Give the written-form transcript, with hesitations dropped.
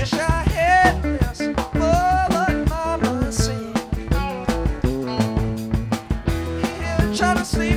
Wish I had this for what mama said. Here trying to sleep.